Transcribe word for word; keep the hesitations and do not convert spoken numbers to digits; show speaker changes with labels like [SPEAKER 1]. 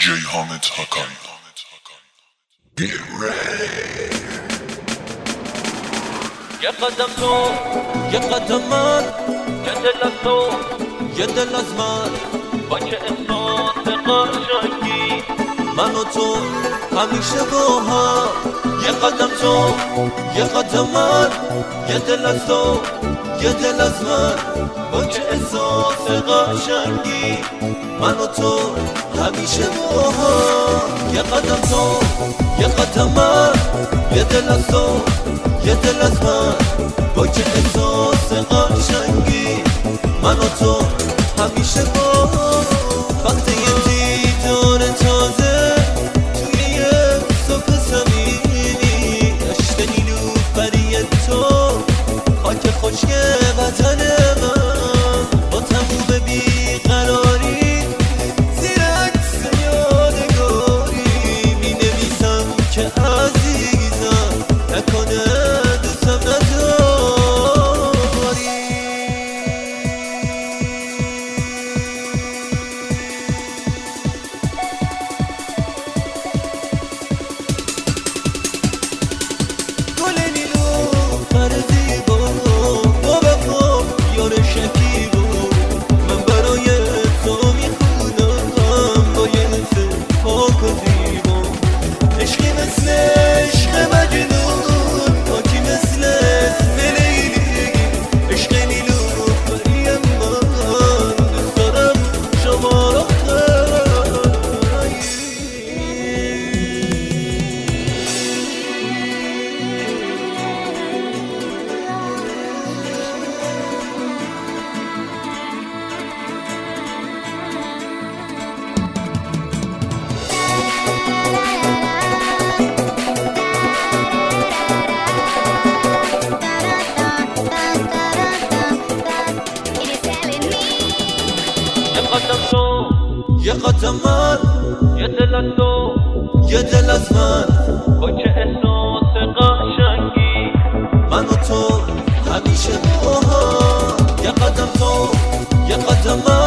[SPEAKER 1] جی حامد حکم. Get ready.
[SPEAKER 2] یه قدم تو یه قدم من، یه دل از تو یه دل از من، با چه احساس قشنگی من و تو همیشه با هم. یه قدم تو یه قدم من، یه دل از تو یه دل از من، با چه احساس قشنگی من و تو همیشه با هم. یه قدم تو یه قدم من، یه دل از تو یه دل از من، با چه احساس قشنگی من و تو همیشه با هم. وقتی یه دیدار تازه توی یه صبح زمینی، دشت نیلوفری تو خاک خشک وطن من، با تموم بیقراری زیر عکس یادگاری می نویسم که عزیزم نکنه دوستم نداری. گل نیلوفر زیبا با وفا یار شکیبا، من برای تو میخونم با یه حس پاک و زیبا. عشقی مثل عشق مجنون، پاکی مثل اسم لیلی، عشق نیلوفری من، دوست دارم شما را خیلی. یه قدم تو یه قدم من، یه دل از تو یه دل از من، با چه احساس قشنگی من و تو همیشه با هم. یه قدم تو یه قدم من،